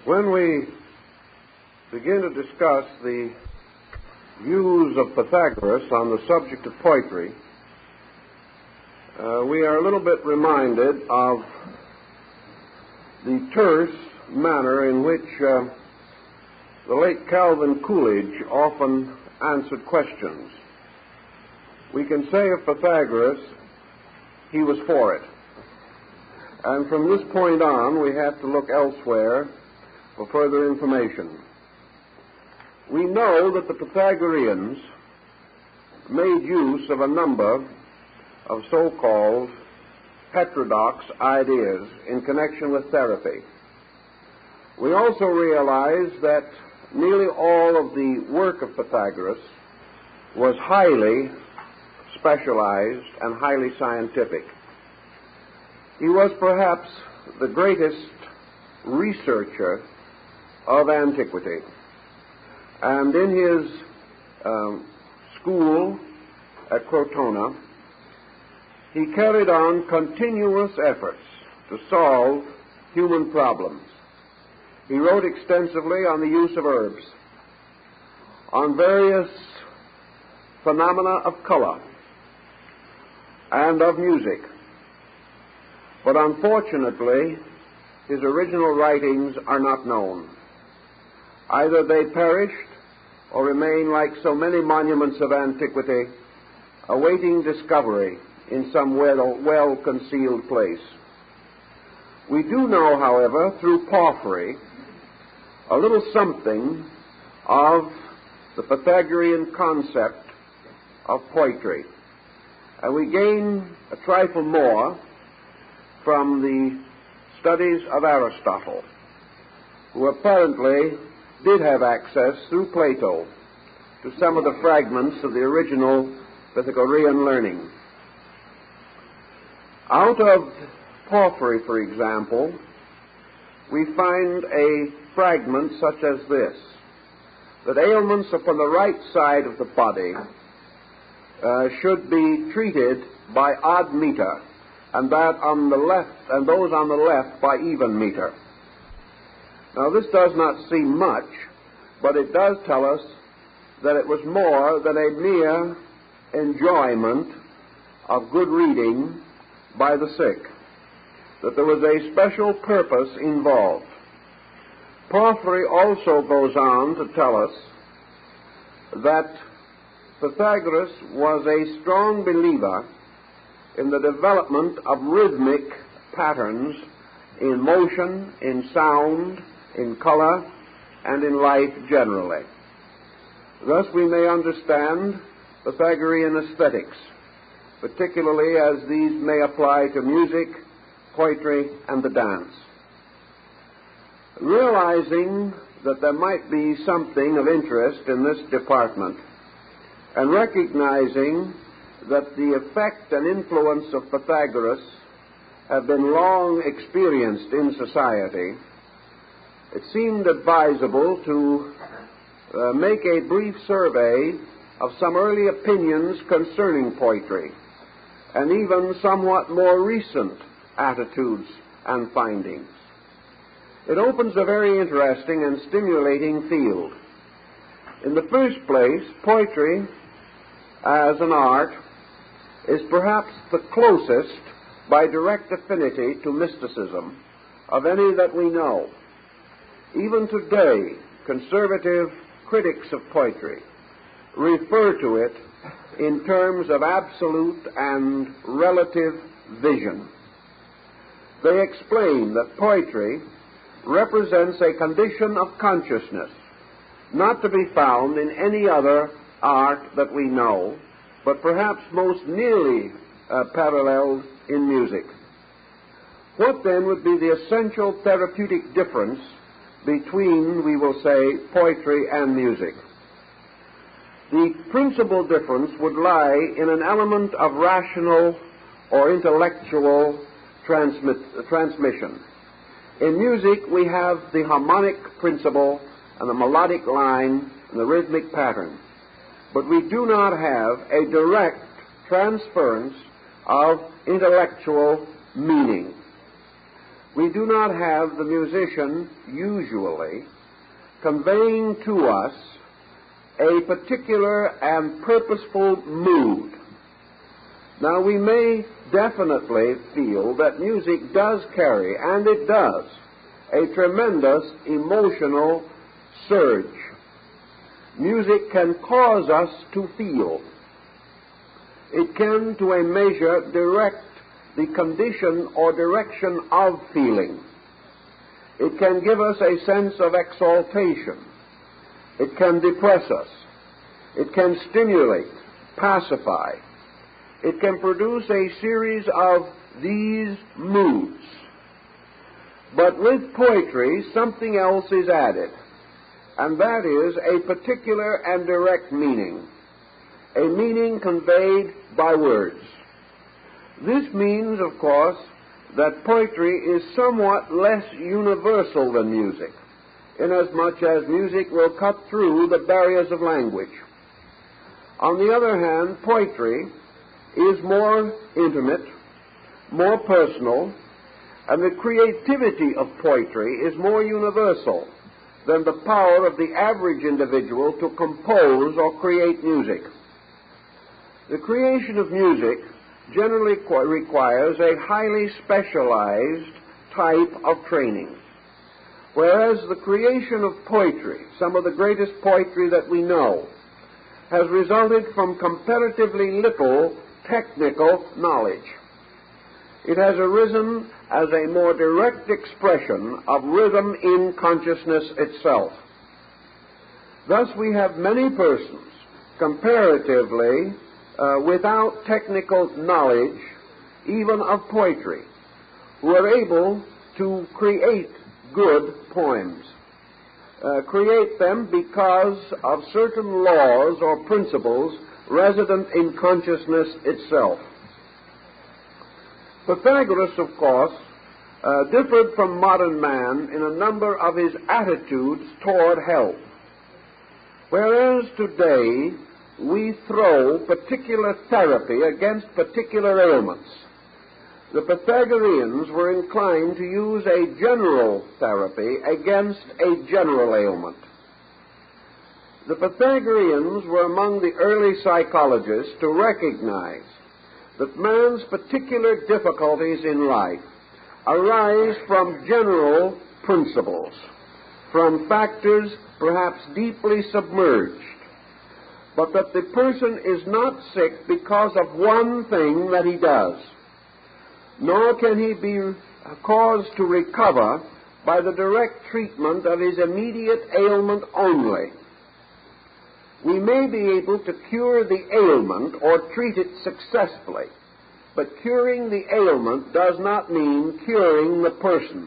When we begin to discuss the views of Pythagoras on the subject of poetry, we are a little bit reminded of the terse manner in which the late Calvin Coolidge often answered questions. We can say of Pythagoras, he was for it. And from this point on, we have to look elsewhere for further information. We know that the Pythagoreans made use of a number of so-called heterodox ideas in connection with therapy. We also realize that nearly all of the work of Pythagoras was highly specialized and highly scientific. He was perhaps the greatest researcher of antiquity. And in his school at Crotona, he carried on continuous efforts to solve human problems. He wrote extensively on the use of herbs, on various phenomena of color and of music. But unfortunately, his original writings are not known. Either they perished or remain like so many monuments of antiquity, awaiting discovery in some well-concealed place. We do know, however, through Porphyry, a little something of the Pythagorean concept of poetry. And we gain a trifle more from the studies of Aristotle, who apparently did have access through Plato to some of the fragments of the original Pythagorean learning. Out of Porphyry, for example, we find a fragment such as this, that ailments upon the right side of the body should be treated by odd meter, and that on the left, and those on the left by even meter. Now, this does not seem much, but it does tell us that it was more than a mere enjoyment of good reading by the sick, that there was a special purpose involved. Porphyry also goes on to tell us that Pythagoras was a strong believer in the development of rhythmic patterns in motion, in sound, in color, and in life generally. Thus we may understand Pythagorean aesthetics, particularly as these may apply to music, poetry, and the dance. Realizing that there might be something of interest in this department, and recognizing that the effect and influence of Pythagoras have been long experienced in society, it seemed advisable to make a brief survey of some early opinions concerning poetry, and even somewhat more recent attitudes and findings. It opens a very interesting and stimulating field. In the first place, poetry as an art is perhaps the closest, by direct affinity, to mysticism of any that we know. Even today, conservative critics of poetry refer to it in terms of absolute and relative vision. They explain that poetry represents a condition of consciousness not to be found in any other art that we know, but perhaps most nearly paralleled in music. What then would be the essential therapeutic difference between, we will say, poetry and music? The principal difference would lie in an element of rational or intellectual transmission. In music, we have the harmonic principle and the melodic line and the rhythmic pattern, but we do not have a direct transference of intellectual meaning. we do not have the musician usually conveying to us a particular and purposeful mood. Now, we may definitely feel that music does carry, and it does, a tremendous emotional surge. Music can cause us to feel. It can, to a measure, direct the condition or direction of feeling. It can give us a sense of exaltation. It can depress us. It can stimulate, pacify. It can produce a series of these moods. But with poetry, something else is added, and that is a particular and direct meaning, a meaning conveyed by words. This means, of course, that poetry is somewhat less universal than music, inasmuch as music will cut through the barriers of language. On the other hand, poetry is more intimate, more personal, and the creativity of poetry is more universal than the power of the average individual to compose or create music. The creation of music generally requires a highly specialized type of training, whereas the creation of poetry, some of the greatest poetry that we know, has resulted from comparatively little technical knowledge. It has arisen as a more direct expression of rhythm in consciousness itself. Thus, we have many persons, comparatively, without technical knowledge, even of poetry, who are able to create good poems. Create them because of certain laws or principles resident in consciousness itself. Pythagoras, of course, differed from modern man in a number of his attitudes toward health. Whereas today we throw particular therapy against particular ailments, the Pythagoreans were inclined to use a general therapy against a general ailment. The Pythagoreans were among the early psychologists to recognize that man's particular difficulties in life arise from general principles, from factors perhaps deeply submerged, but that the person is not sick because of one thing that he does, nor can he be caused to recover by the direct treatment of his immediate ailment only. We may be able to cure the ailment or treat it successfully, but curing the ailment does not mean curing the person.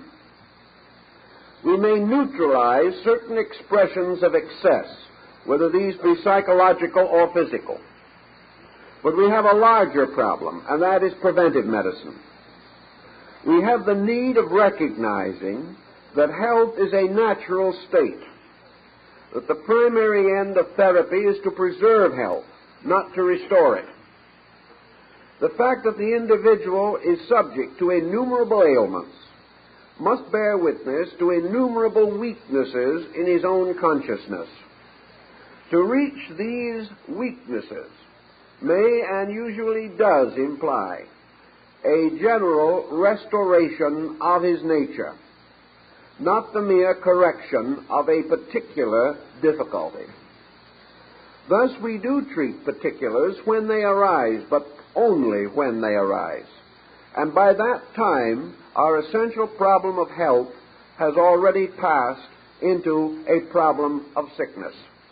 We may neutralize certain expressions of excess, whether these be psychological or physical. But we have a larger problem, and that is preventive medicine. We have the need of recognizing that health is a natural state, that the primary end of therapy is to preserve health, not to restore it. The fact that the individual is subject to innumerable ailments must bear witness to innumerable weaknesses in his own consciousness. To reach these weaknesses may and usually does imply a general restoration of his nature, not the mere correction of a particular difficulty. Thus, we do treat particulars when they arise, but only when they arise. And by that time, our essential problem of health has already passed into a problem of sickness.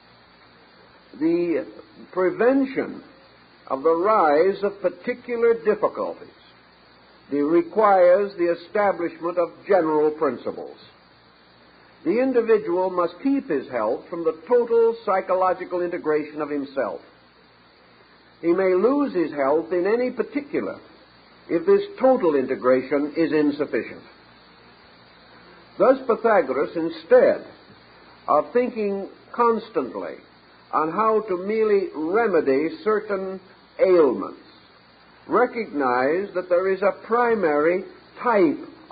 The prevention of the rise of particular difficulties requires the establishment of general principles. The individual must keep his health from the total psychological integration of himself. He may lose his health in any particular if this total integration is insufficient. Thus, Pythagoras, instead of thinking constantly on how to merely remedy certain ailments, recognized that there is a primary type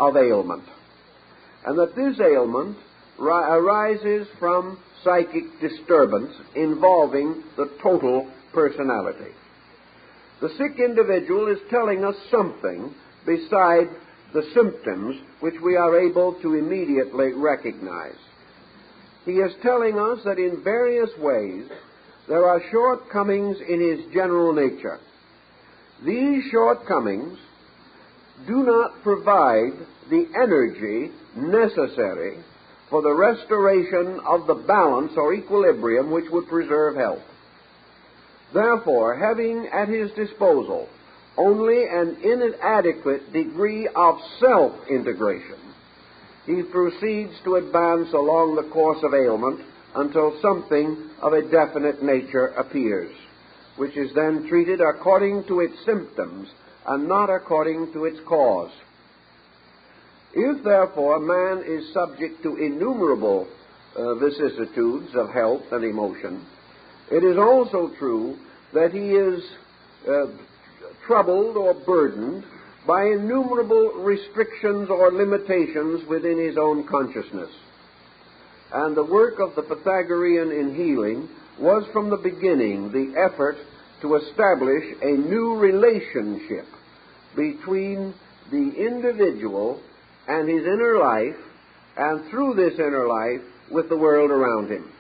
of ailment, and that this ailment arises from psychic disturbance involving the total personality. The sick individual is telling us something beside the symptoms which we are able to immediately recognize. He is telling us that in various ways there are shortcomings in his general nature. These shortcomings do not provide the energy necessary for the restoration of the balance or equilibrium which would preserve health. Therefore, having at his disposal only an inadequate degree of self-integration, he proceeds to advance along the course of ailment until something of a definite nature appears, which is then treated according to its symptoms and not according to its cause. If, therefore, man is subject to innumerable vicissitudes of health and emotion, it is also true that he is troubled or burdened by innumerable restrictions or limitations within his own consciousness. And the work of the Pythagorean in healing was from the beginning the effort to establish a new relationship between the individual and his inner life, and through this inner life with the world around him.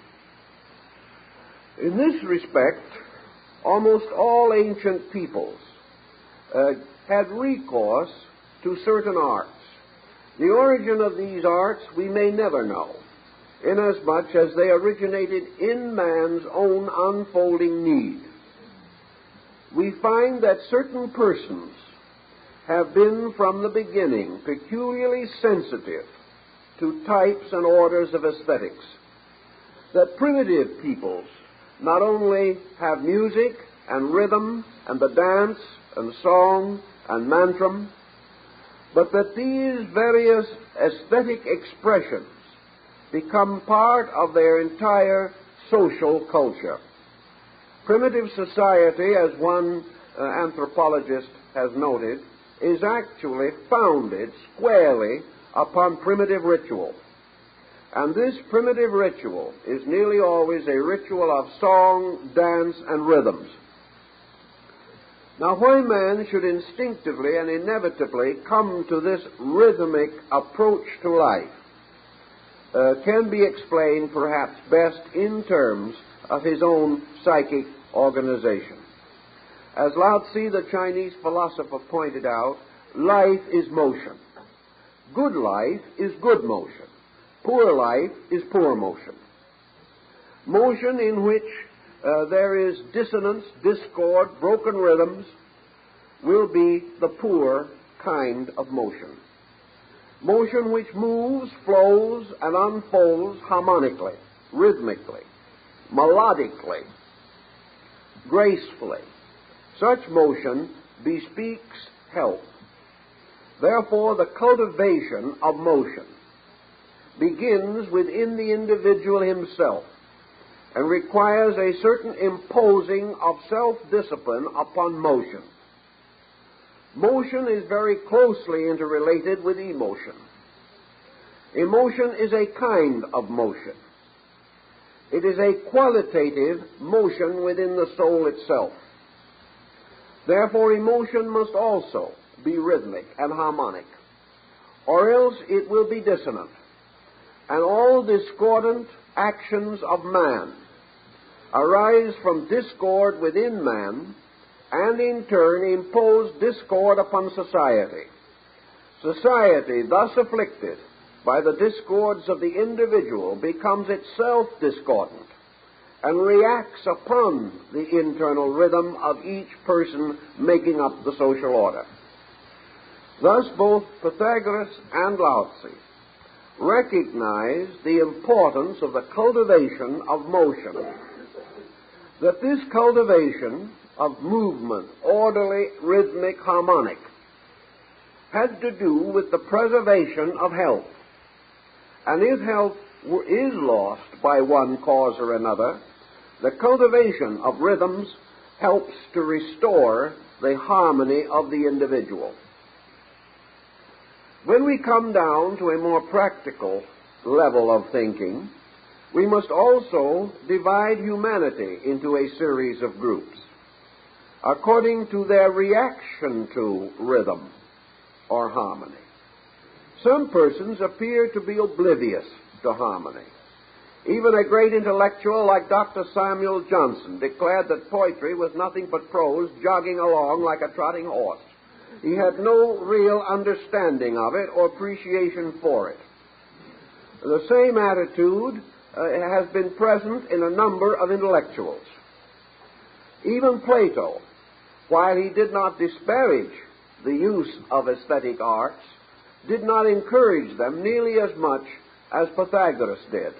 In this respect, almost all ancient peoples had recourse to certain arts. The origin of these arts we may never know, inasmuch as they originated in man's own unfolding need. We find that certain persons have been from the beginning peculiarly sensitive to types and orders of aesthetics, that primitive peoples not only have music and rhythm and the dance and song and mantram, but that these various aesthetic expressions become part of their entire social culture. Primitive society, as one anthropologist has noted, is actually founded squarely upon primitive ritual. And this primitive ritual is nearly always a ritual of song, dance, and rhythms. Now, why man should instinctively and inevitably come to this rhythmic approach to life can be explained perhaps best in terms of his own psychic organization. As Lao Tzu, the Chinese philosopher, pointed out, life is motion. Good life is good motion. Poor life is poor motion. Motion in which there is dissonance, discord, broken rhythms will be the poor kind of motion. Motion which moves, flows, and unfolds harmonically, rhythmically, melodically, gracefully. Such motion bespeaks health. Therefore, the cultivation of motion begins within the individual himself and requires a certain imposing of self-discipline upon motion. Motion is very closely interrelated with emotion. Emotion is a kind of motion. It is a qualitative motion within the soul itself. Therefore, emotion must also be rhythmic and harmonic, or else it will be dissonant, and all discordant actions of man arise from discord within man, and in turn impose discord upon society. Society, thus afflicted by the discords of the individual, becomes itself discordant and reacts upon the internal rhythm of each person making up the social order. Thus, both Pythagoras and Lao Tzu recognize the importance of the cultivation of motion, that this cultivation of movement, orderly, rhythmic, harmonic, had to do with the preservation of health. And if health is lost by one cause or another, the cultivation of rhythms helps to restore the harmony of the individual. When we come down to a more practical level of thinking, we must also divide humanity into a series of groups according to their reaction to rhythm or harmony. Some persons appear to be oblivious to harmony. Even a great intellectual like Dr. Samuel Johnson declared that poetry was nothing but prose jogging along like a trotting horse. He had no real understanding of it or appreciation for it. The same attitude has been present in a number of intellectuals. Even Plato, while he did not disparage the use of aesthetic arts, did not encourage them nearly as much as Pythagoras did.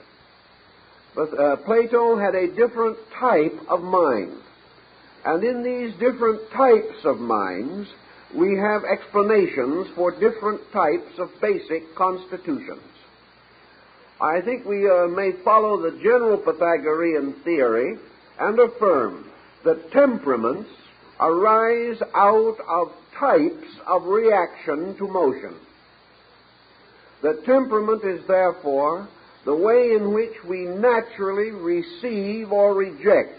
But Plato had a different type of mind. And in these different types of minds, we have explanations for different types of basic constitutions. I think we may follow the general Pythagorean theory and affirm that temperaments arise out of types of reaction to motion. That temperament is therefore the way in which we naturally receive or reject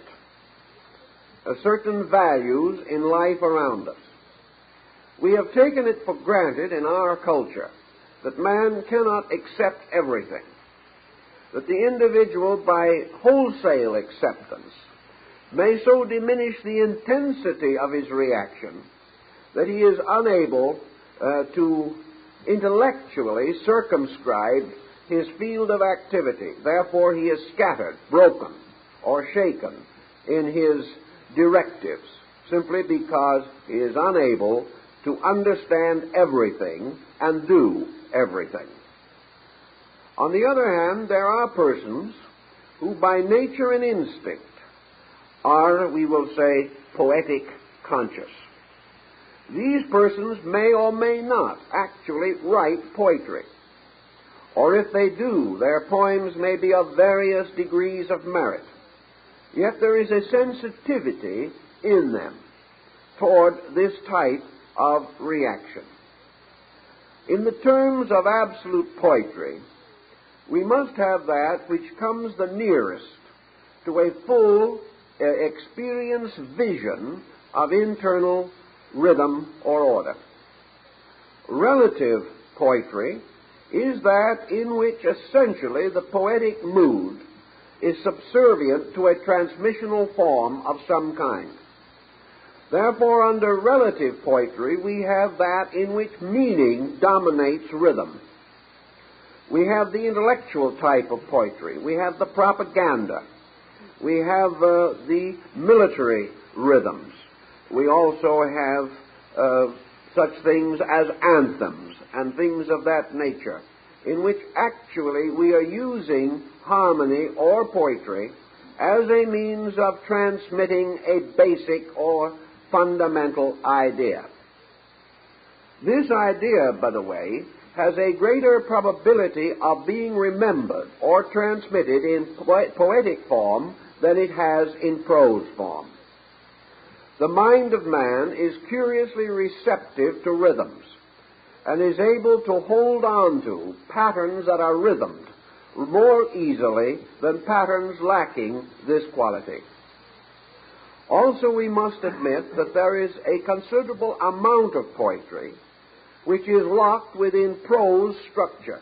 certain values in life around us. We have taken it for granted in our culture that man cannot accept everything, that the individual, by wholesale acceptance, may so diminish the intensity of his reaction that he is unable to intellectually circumscribe his field of activity. Therefore, he is scattered, broken, or shaken in his directives, simply because he is unable to understand everything and do everything. On the other hand, there are persons who by nature and instinct are, we will say, poetic conscious. These persons may or may not actually write poetry. Or if they do, their poems may be of various degrees of merit. Yet there is a sensitivity in them toward this type of reaction. In the terms of absolute poetry, we must have that which comes the nearest to a full experience vision of internal rhythm or order. Relative poetry is that in which essentially the poetic mood is subservient to a transmissional form of some kind. Therefore, under relative poetry, we have that in which meaning dominates rhythm. We have the intellectual type of poetry. We have the propaganda. We have the military rhythms. We also have such things as anthems and things of that nature, in which actually we are using harmony or poetry as a means of transmitting a basic or fundamental idea. This idea, by the way, has a greater probability of being remembered or transmitted in poetic form than it has in prose form. The mind of man is curiously receptive to rhythms and is able to hold on to patterns that are rhythmed more easily than patterns lacking this quality. Also, we must admit that there is a considerable amount of poetry which is locked within prose structure.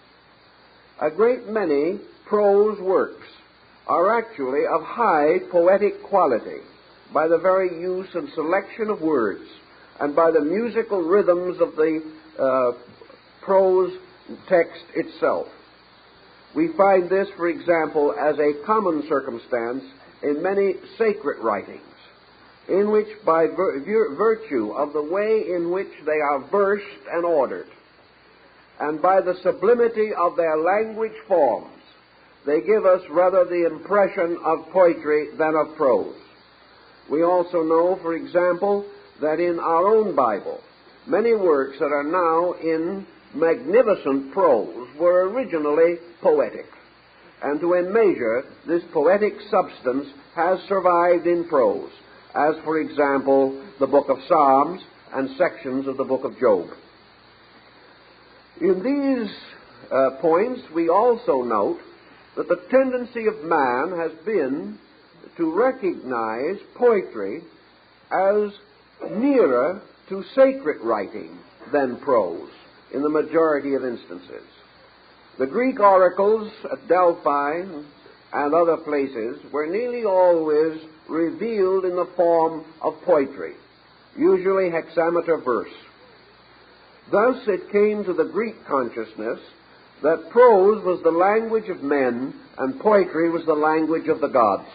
A great many prose works are actually of high poetic quality by the very use and selection of words and by the musical rhythms of the prose text itself. We find this, for example, as a common circumstance in many sacred writings, in which by virtue of the way in which they are versed and ordered, and by the sublimity of their language forms, they give us rather the impression of poetry than of prose. We also know, for example, that in our own Bible, many works that are now in magnificent prose were originally poetic. And to a measure, this poetic substance has survived in prose, as, for example, the book of Psalms and sections of the book of Job. In these points, we also note that the tendency of man has been to recognize poetry as nearer to sacred writing than prose in the majority of instances. The Greek oracles at Delphi and other places were nearly always revealed in the form of poetry, usually hexameter verse. Thus it came to the Greek consciousness that prose was the language of men and poetry was the language of the gods.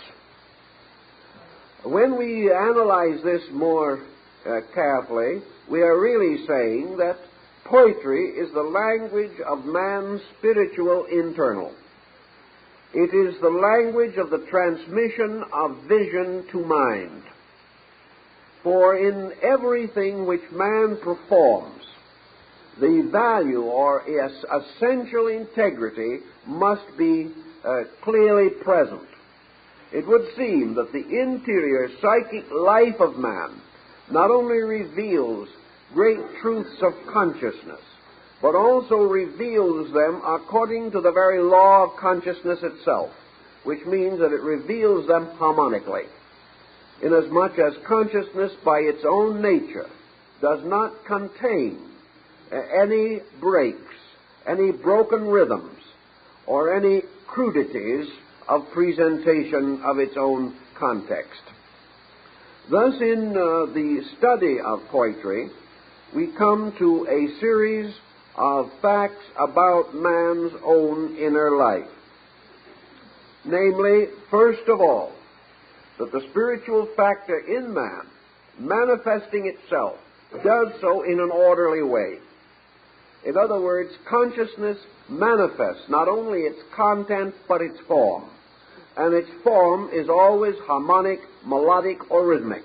When we analyze this more carefully, we are really saying that poetry is the language of man's spiritual internal. It is the language of the transmission of vision to mind. For in everything which man performs, the value or essential integrity must be clearly present. It would seem that the interior psychic life of man not only reveals great truths of consciousness, but also reveals them according to the very law of consciousness itself, which means that it reveals them harmonically, inasmuch as consciousness by its own nature does not contain any breaks, any broken rhythms, or any crudities of presentation of its own context. Thus, in the study of poetry, we come to a series of facts about man's own inner life. Namely, first of all, that the spiritual factor in man, manifesting itself, does so in an orderly way. In other words, consciousness manifests not only its content, but its form. And its form is always harmonic, melodic, or rhythmic.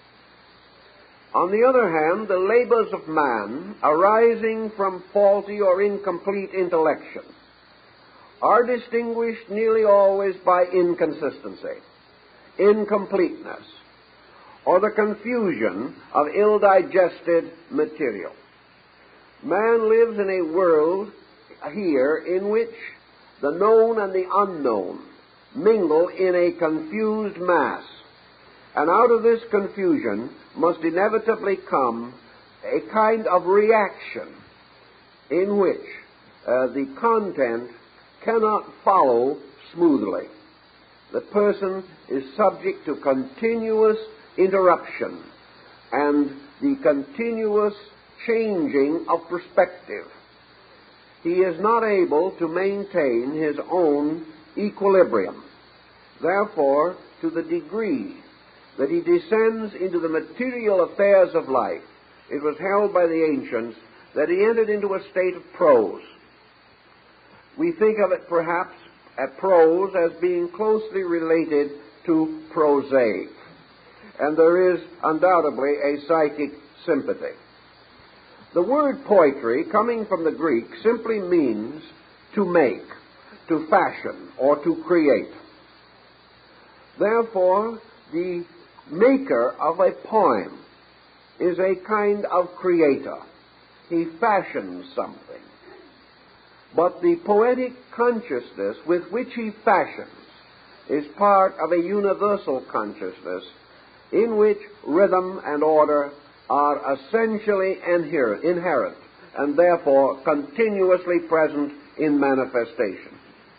On the other hand, the labors of man, arising from faulty or incomplete intellection, are distinguished nearly always by inconsistency, incompleteness, or the confusion of ill-digested material. Man lives in a world here in which the known and the unknown mingle in a confused mass. And out of this confusion must inevitably come a kind of reaction in which the content cannot follow smoothly. The person is subject to continuous interruption and the continuous changing of perspective. He is not able to maintain his own equilibrium. Therefore, to the degree that he descends into the material affairs of life, it was held by the ancients that he entered into a state of prose. We think of it perhaps at prose as being closely related to prosaic, and there is undoubtedly a psychic sympathy. The word poetry, coming from the Greek, simply means to make, to fashion, or to create. Therefore, the maker of a poem is a kind of creator. He fashions something. But the poetic consciousness with which he fashions is part of a universal consciousness in which rhythm and order are essentially inherent and therefore continuously present in manifestation.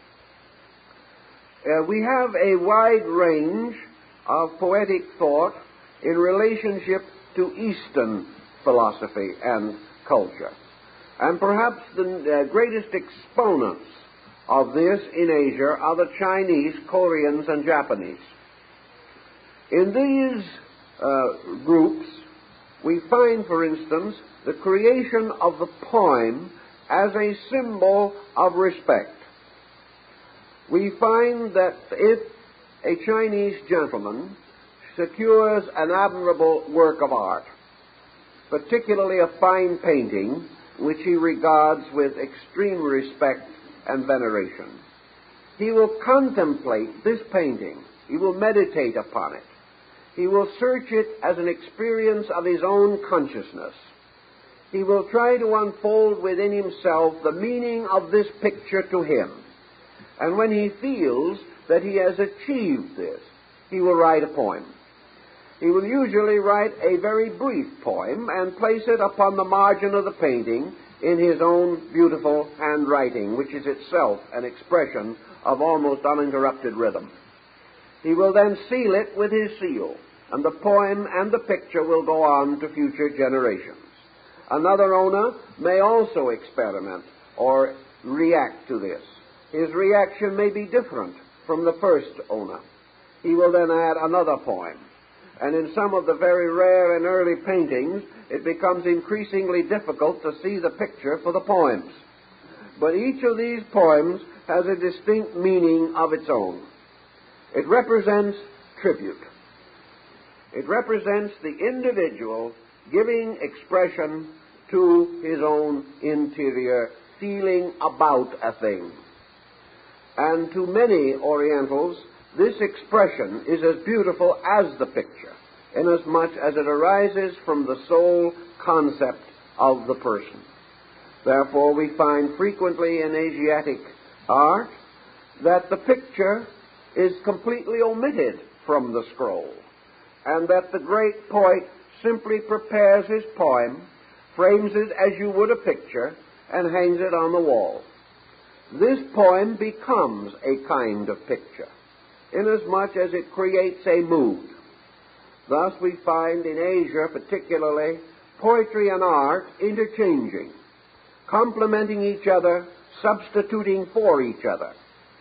We have a wide range of poetic thought in relationship to Eastern philosophy and culture. And perhaps the greatest exponents of this in Asia are the Chinese, Koreans, and Japanese. In these groups, we find, for instance, the creation of the poem as a symbol of respect. We find that if a Chinese gentleman secures an admirable work of art, particularly a fine painting, which he regards with extreme respect and veneration, he will contemplate this painting. He will meditate upon it. He will search it as an experience of his own consciousness. he will try to unfold within himself the meaning of this picture to him. And when he feels that he has achieved this, he will write a poem. He will usually write a very brief poem and place it upon the margin of the painting in his own beautiful handwriting, which is itself an expression of almost uninterrupted rhythm. He will then seal it with his seal, and the poem and the picture will go on to future generations. Another owner may also experiment or react to this. His reaction may be different from the first owner. He will then add another poem. And in some of the very rare and early paintings, it becomes increasingly difficult to see the picture for the poems. But each of these poems has a distinct meaning of its own. It represents tribute. It represents the individual giving expression to his own interior feeling about a thing. And to many Orientals, this expression is as beautiful as the picture, inasmuch as it arises from the sole concept of the person. Therefore, we find frequently in Asiatic art that the picture is completely omitted from the scroll, and that the great poet simply prepares his poem, frames it as you would a picture, and hangs it on the wall. This poem becomes a kind of picture, inasmuch as it creates a mood. Thus we find in Asia particularly poetry and art interchanging, complementing each other, substituting for each other.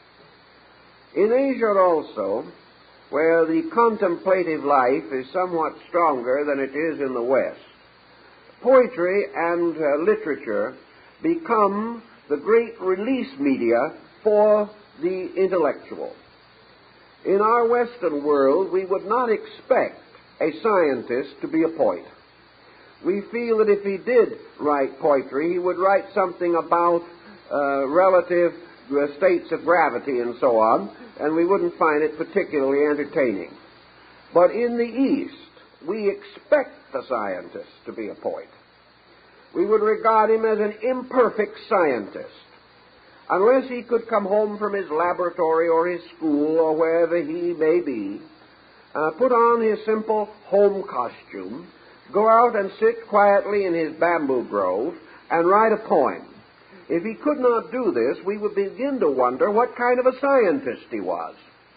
In Asia also, where the contemplative life is somewhat stronger than it is in the West, poetry and literature become the great release media for the intellectual. In our Western world, we would not expect a scientist to be a poet. We feel that if he did write poetry, he would write something about relative states of gravity and so on, and we wouldn't find it particularly entertaining. But in the East, we expect the scientist to be a poet. We would regard him as an imperfect scientist. Unless he could come home from his laboratory or his school or wherever he may be, put on his simple home costume, go out and sit quietly in his bamboo grove and write a poem. If he could not do this, we would begin to wonder what kind of a scientist he was.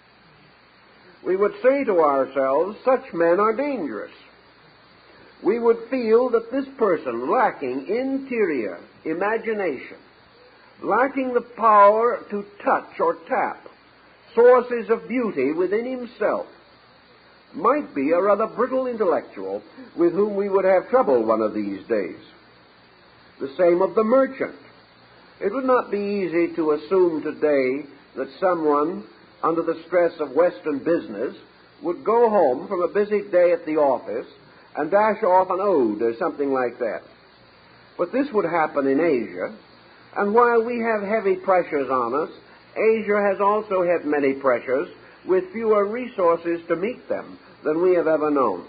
We would say to ourselves, such men are dangerous. We would feel that this person, lacking interior imagination, lacking the power to touch or tap sources of beauty within himself, might be a rather brittle intellectual with whom we would have trouble one of these days. The same of the merchant. It would not be easy to assume today that someone, under the stress of Western business, would go home from a busy day at the office and dash off an ode or something like that. But this would happen in Asia, and while we have heavy pressures on us, Asia has also had many pressures with fewer resources to meet them than we have ever known.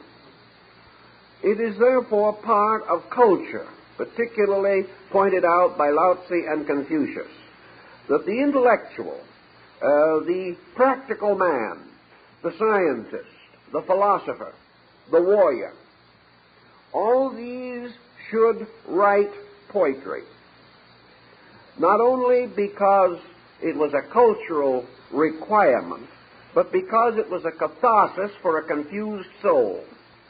It is therefore part of culture, particularly pointed out by Lao Tzu and Confucius, that the intellectual, the practical man, the scientist, the philosopher, the warrior, all these should write poetry, not only because it was a cultural requirement, but because it was a catharsis for a confused soul.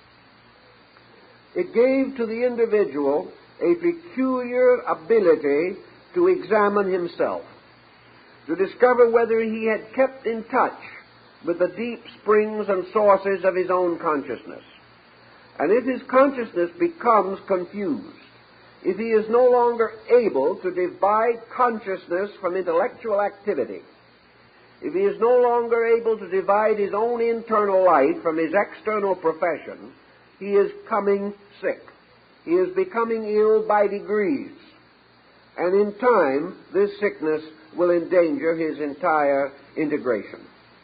It gave to the individual a peculiar ability to examine himself, to discover whether he had kept in touch with the deep springs and sources of his own consciousness. And if his consciousness becomes confused, if he is no longer able to divide consciousness from intellectual activity, if he is no longer able to divide his own internal life from his external profession, he is coming sick. He is becoming ill by degrees. And in time, this sickness will endanger his entire integration.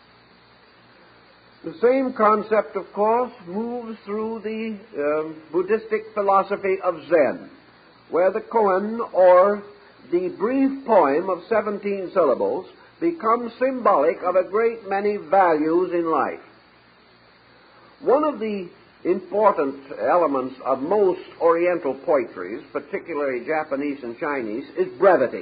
The same concept, of course, moves through the Buddhistic philosophy of Zen. where the koan, or the brief poem of 17 syllables, becomes symbolic of a great many values in life. One of the important elements of most Oriental poetries, particularly Japanese and Chinese, is brevity.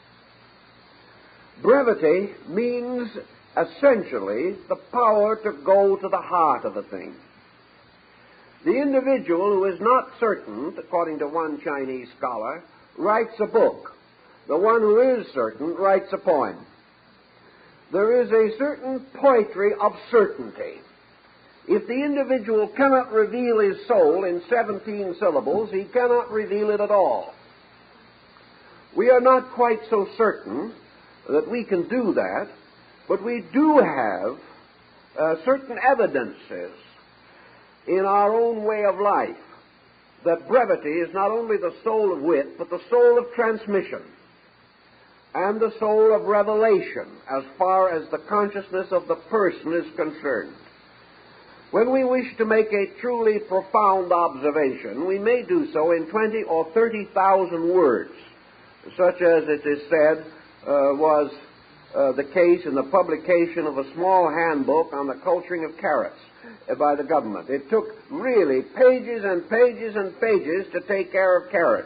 Brevity means essentially the power to go to the heart of a thing. The individual who is not certain, according to one Chinese scholar, writes a book. The one who is certain writes a poem. There is a certain poetry of certainty. If the individual cannot reveal his soul in 17 syllables, he cannot reveal it at all. We are not quite so certain that we can do that, but we do have certain evidences in our own way of life that brevity is not only the soul of wit, but the soul of transmission and the soul of revelation as far as the consciousness of the person is concerned. When we wish to make a truly profound observation, we may do so in 20 or 30,000 words, such as it is said was the case in the publication of a small handbook on the culturing of carrots by the government. It took really pages and pages and pages to take care of carrots.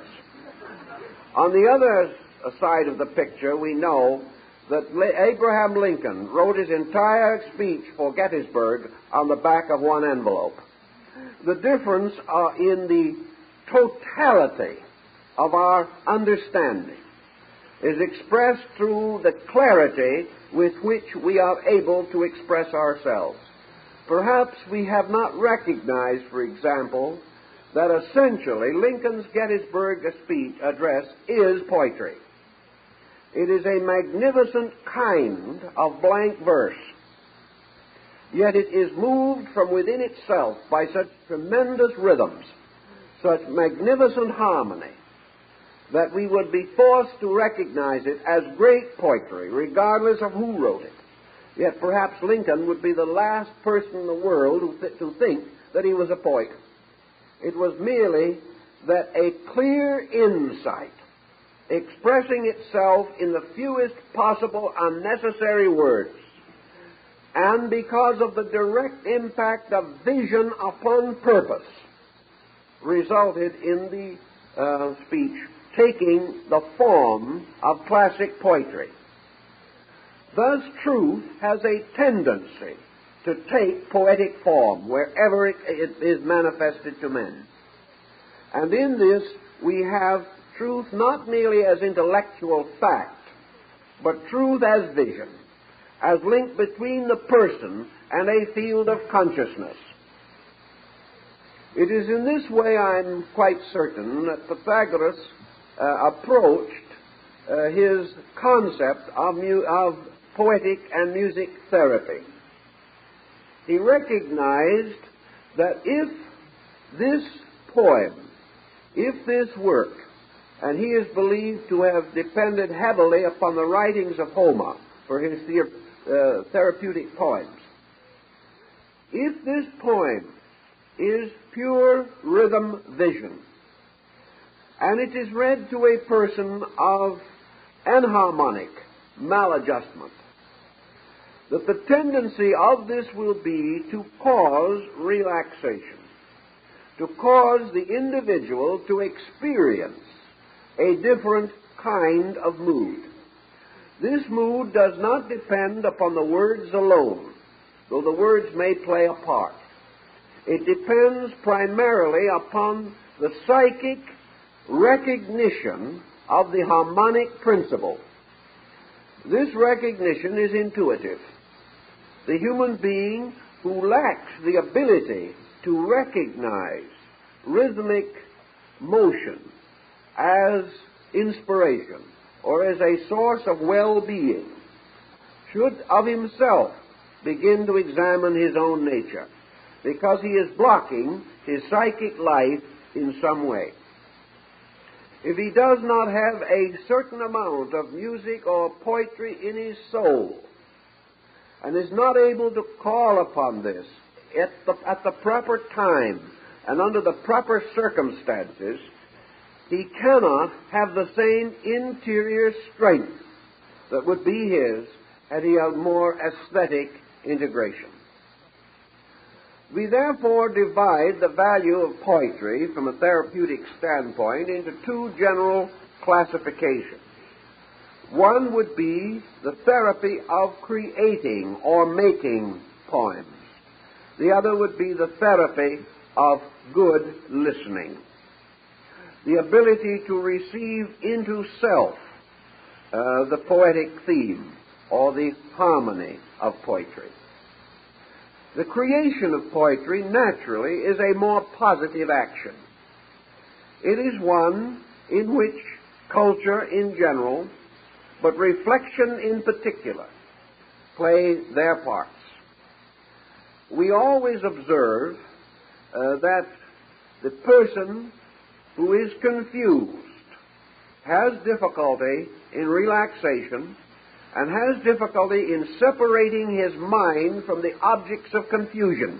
On the other side of the picture, we know that Abraham Lincoln wrote his entire speech for Gettysburg on the back of one envelope. The difference in the totality of our understanding is expressed through the clarity with which we are able to express ourselves. Perhaps we have not recognized, for example, that essentially Lincoln's Gettysburg speech address is poetry. It is a magnificent kind of blank verse, yet it is moved from within itself by such tremendous rhythms, such magnificent harmony, that we would be forced to recognize it as great poetry, regardless of who wrote it. Yet perhaps Lincoln would be the last person in the world to think that he was a poet. It was merely that a clear insight, expressing itself in the fewest possible unnecessary words, and because of the direct impact of vision upon purpose, resulted in the speech taking the form of classic poetry. Thus, truth has a tendency to take poetic form wherever it is manifested to men. And in this, we have truth not merely as intellectual fact, but truth as vision, as link between the person and a field of consciousness. It is in this way, I'm quite certain, that Pythagoras approached his concept of poetic and music therapy. He recognized that if this poem, if this work, and he is believed to have depended heavily upon the writings of Homer for his therapeutic poems, if this poem is pure rhythm vision, and it is read to a person of enharmonic maladjustment, that the tendency of this will be to cause relaxation, to cause the individual to experience a different kind of mood. This mood does not depend upon the words alone, though the words may play a part. It depends primarily upon the psychic recognition of the harmonic principle. This recognition is intuitive. The human being who lacks the ability to recognize rhythmic motion as inspiration or as a source of well-being should of himself begin to examine his own nature, because he is blocking his psychic life in some way. If he does not have a certain amount of music or poetry in his soul, and is not able to call upon this at the proper time and under the proper circumstances, he cannot have the same interior strength that would be his had he had more aesthetic integration. We therefore divide the value of poetry from a therapeutic standpoint into two general classifications. One would be the therapy of creating or making poems. The other would be the therapy of good listening. The ability to receive into self the poetic theme or the harmony of poetry. The creation of poetry, naturally, is a more positive action. It is one in which culture in general, but reflection in particular, play their parts. We always observe that the person who is confused has difficulty in relaxation and has difficulty in separating his mind from the objects of confusion.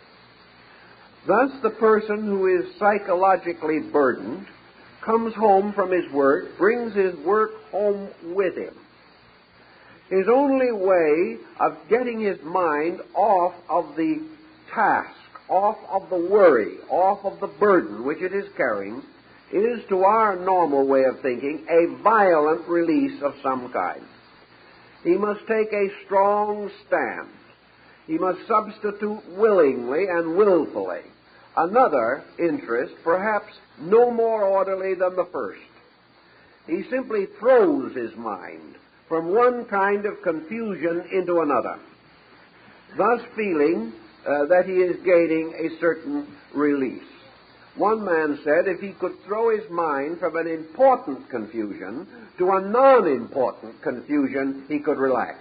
Thus, the person who is psychologically burdened comes home from his work, brings his work home with him. His only way of getting his mind off of the task, off of the worry, off of the burden which it is carrying, is, to our normal way of thinking, a violent release of some kind. He must take a strong stand. He must substitute willingly and willfully another interest, perhaps no more orderly than the first. He simply throws his mind from one kind of confusion into another, thus feeling that he is gaining a certain release. One man said if he could throw his mind from an important confusion to a non-important confusion, he could relax.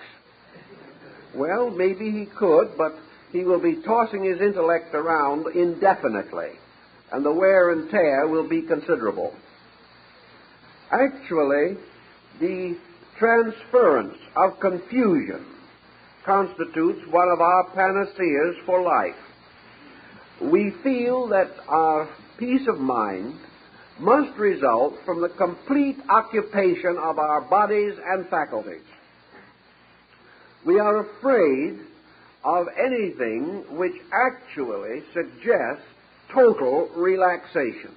Well, maybe he could, but he will be tossing his intellect around indefinitely, and the wear and tear will be considerable. Actually, the transference of confusion constitutes one of our panaceas for life. We feel that our peace of mind must result from the complete occupation of our bodies and faculties. We are afraid of anything which actually suggests total relaxation.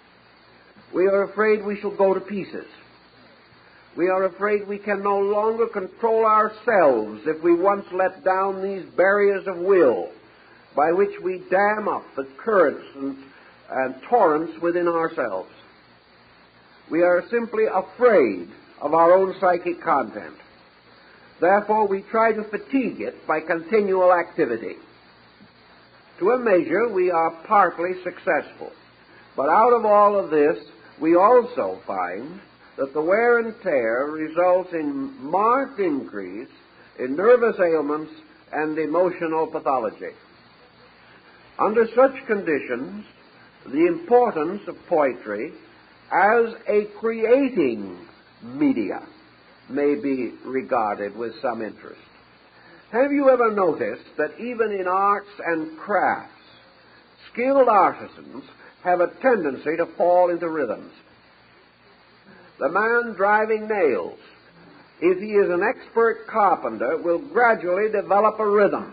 We are afraid we shall go to pieces. We are afraid we can no longer control ourselves if we once let down these barriers of will by which we dam up the currents and torrents within ourselves. We are simply afraid of our own psychic content. Therefore, we try to fatigue it by continual activity. To a measure, we are partly successful. But out of all of this, we also find that the wear and tear results in marked increase in nervous ailments and emotional pathology. Under such conditions, the importance of poetry as a creating media may be regarded with some interest. Have you ever noticed that even in arts and crafts, skilled artisans have a tendency to fall into rhythms? The man driving nails, if he is an expert carpenter, will gradually develop a rhythm.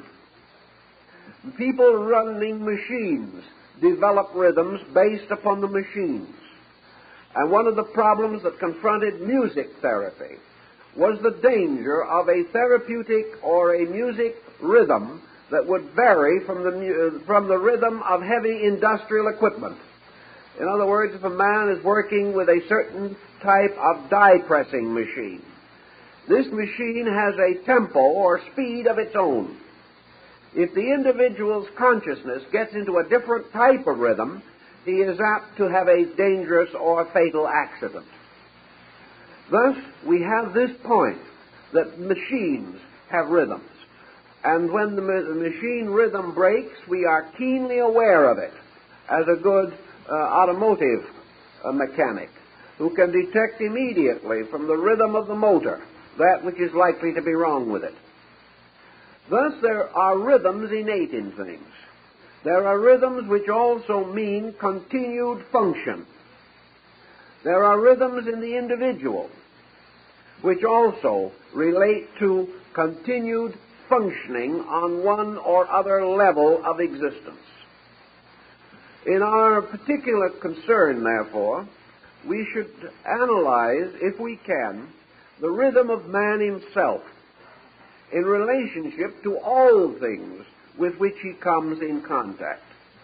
People running machines develop rhythms based upon the machines. And one of the problems that confronted music therapy was the danger of a therapeutic or a music rhythm that would vary from the rhythm of heavy industrial equipment. In other words, if a man is working with a certain type of die-pressing machine, this machine has a tempo or speed of its own. If the individual's consciousness gets into a different type of rhythm, he is apt to have a dangerous or fatal accident. Thus, we have this point that machines have rhythms. And when the machine rhythm breaks, we are keenly aware of it as a good automotive mechanic who can detect immediately from the rhythm of the motor that which is likely to be wrong with it. Thus, there are rhythms innate in things. There are rhythms which also mean continued function. There are rhythms in the individual which also relate to continued functioning on one or other level of existence. In our particular concern, therefore, we should analyze, if we can, the rhythm of man himself in relationship to all things with which he comes in contact.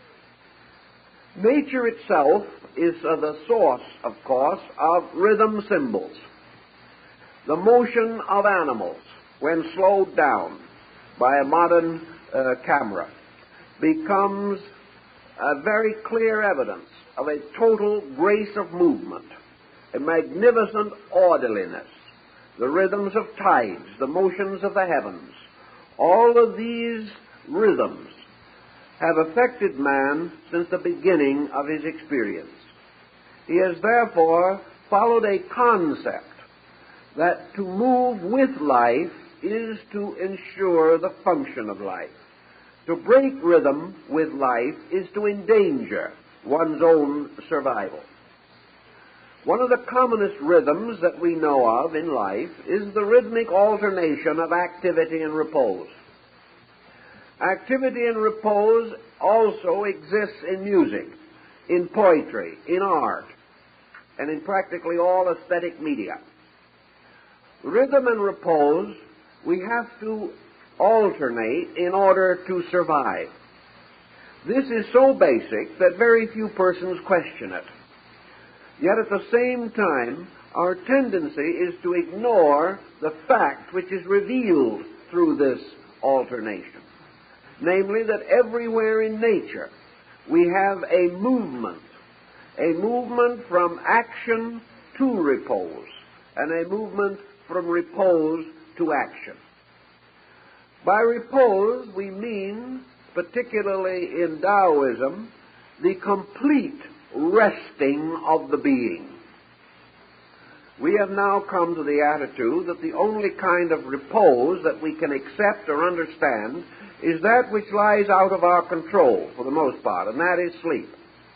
Nature itself is the source, of course, of rhythm symbols. The motion of animals, when slowed down by a modern camera, becomes a very clear evidence of a total grace of movement, a magnificent orderliness, the rhythms of tides, the motions of the heavens. All of these rhythms have affected man since the beginning of his experience. He has therefore followed a concept that to move with life is to ensure the function of life. To break rhythm with life is to endanger one's own survival. One of the commonest rhythms that we know of in life is the rhythmic alternation of activity and repose. Activity and repose also exists in music, in poetry, in art, and in practically all aesthetic media. Rhythm and repose we have to alternate in order to survive. This is so basic that very few persons question it. Yet at the same time, our tendency is to ignore the fact which is revealed through this alternation. Namely, that everywhere in nature we have a movement from action to repose, and a movement from repose to action. By repose, we mean, particularly in Taoism, the complete resting of the being. We have now come to the attitude that the only kind of repose that we can accept or understand is that which lies out of our control, for the most part, and that is sleep.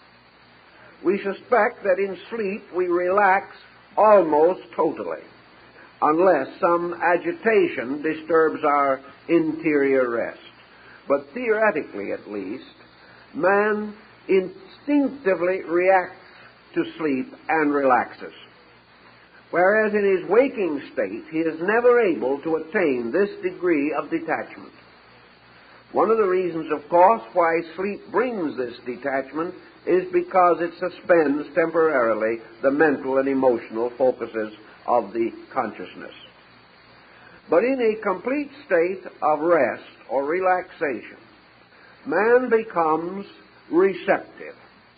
We suspect that in sleep we relax almost totally, unless some agitation disturbs our interior rest. But theoretically, at least, man instinctively reacts to sleep and relaxes, whereas in his waking state he is never able to attain this degree of detachment. One of the reasons, of course, why sleep brings this detachment is because it suspends temporarily the mental and emotional focuses of the consciousness. But in a complete state of rest or relaxation, man becomes receptive,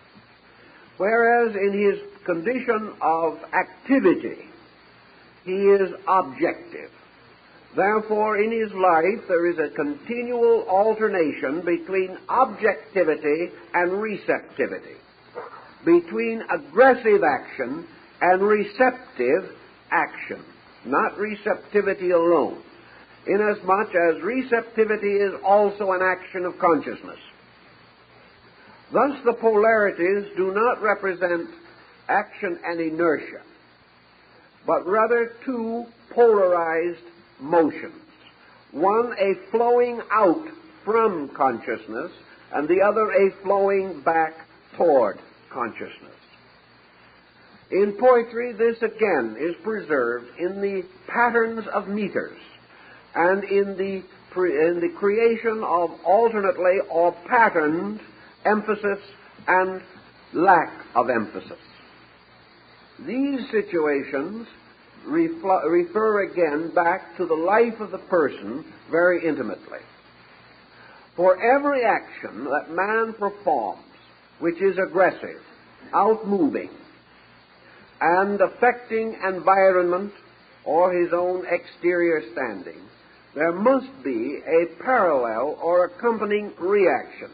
whereas in his condition of activity, he is objective. Therefore, in his life, there is a continual alternation between objectivity and receptivity, between aggressive action and receptive action, not receptivity alone, inasmuch as receptivity is also an action of consciousness. Thus, the polarities do not represent action and inertia, but rather two polarized motions, one a flowing out from consciousness and the other a flowing back toward consciousness. In poetry, this again is preserved in the patterns of meters and in the creation of alternately or patterned emphasis and lack of emphasis. These situations refer again back to the life of the person very intimately. For every action that man performs which is aggressive, outmoving, and affecting environment or his own exterior standing, there must be a parallel or accompanying reaction.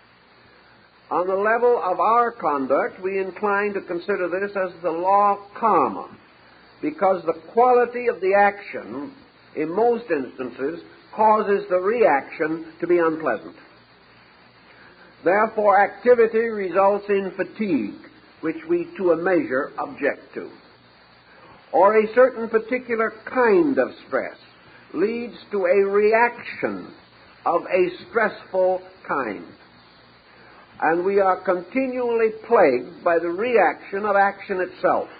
On the level of our conduct, we incline to consider this as the law of karma, because the quality of the action, in most instances, causes the reaction to be unpleasant. Therefore, activity results in fatigue, which we to a measure object to, or a certain particular kind of stress leads to a reaction of a stressful kind. And we are continually plagued by the reaction of action itself.